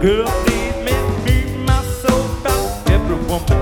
Girl, please make me my soul about every woman